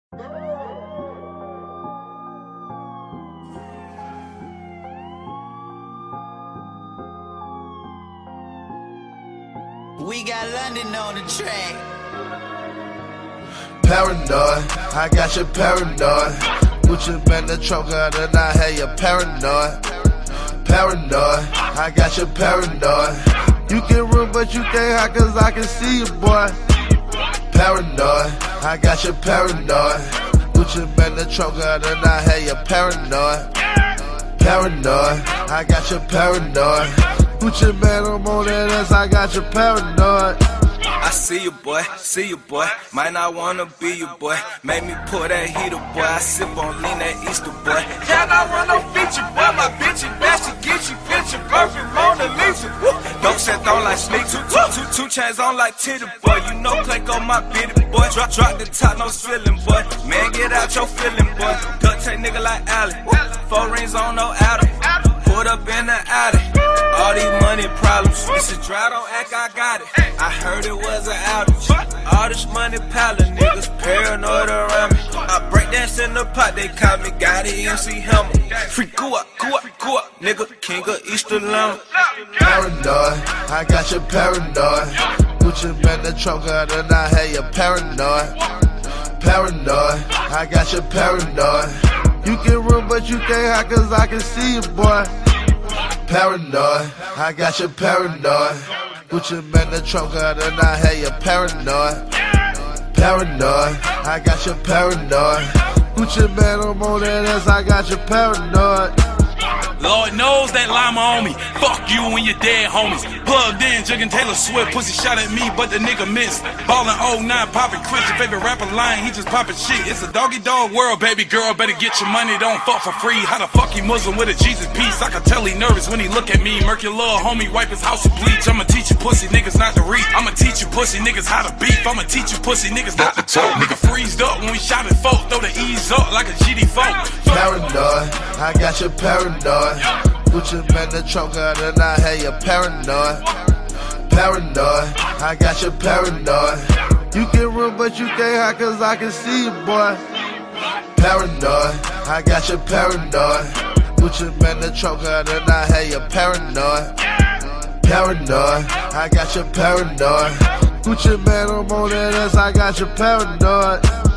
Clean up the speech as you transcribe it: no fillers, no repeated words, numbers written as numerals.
We got London on the track. Paranoid, I got you paranoid. Gucci man the trunk out and I had you paranoid. Paranoid, I got you paranoid. You can run but you can't hide cause I can see you, boy. Paranoid, I got you paranoid. Gucci man the trunk out and I had you paranoid. Paranoid, I got you paranoid. Gucci man, I'm on that ass, I got you paranoid. I see you, boy, might not wanna be you, boy. Make me pull that heater, boy. I sip on lean that Easter, boy. Can I run no feature, boy? My bitch is nasty, get you picture, perfect Mona Lisa. Don't set on like sneak, two chains on like titty, boy. You know Clank on my bitty, boy. Drop the top, no ceiling, boy. Man, get out your feeling, boy. Duct tape nigga like Allen. 4 rings on no outer. Put up in the attic. All these money problems. It's a dry, don't act, I got it. I heard it was an outage. All this money piling, niggas paranoid around me. I break dance in the pot, they call me Gotti MC Hammer. Free go up, nigga, king of East Atlanta. Paranoid, I got you paranoid. Gucci man the trunk out and I had you paranoid. Paranoid, I got you paranoid. You can run but you can't hide cause I can see you, boy. Paranoid, I got you paranoid. Gucci man the trunk out and I had you paranoid. Paranoid, I got you paranoid. Gucci man, I'm on that ass, I got you paranoid. Lord knows that llama on me. Fuck you and your dead homies. Plugged in, jugging Taylor Swift. Pussy shot at me, but the nigga missed. Ballin' 09, poppin' Chris. Your favorite rapper lying, he just poppin' shit. It's a doggy dog world, baby girl. Better get your money, don't fuck for free. How the fuck he Muslim with a Jesus piece? I can tell he nervous when he look at me. Murk your little homie, wipe his house with bleach. I'ma teach you pussy niggas not to reach. I'ma teach you pussy niggas how to beef. I'ma teach you pussy niggas not to talk. Nigga freezed up when we shot at folk. Throw the ease up like a GD folk. Paranoid, I got you paranoid. Gucci man the trunk out and I had you paranoid. Paranoid, I got you paranoid. You can run but you can't hide cause I can see you, boy. Paranoid, I got you paranoid. Gucci man the trunk out and I had you paranoid. Paranoid, I got you paranoid. Gucci man, I'm on that ass, I got you paranoid.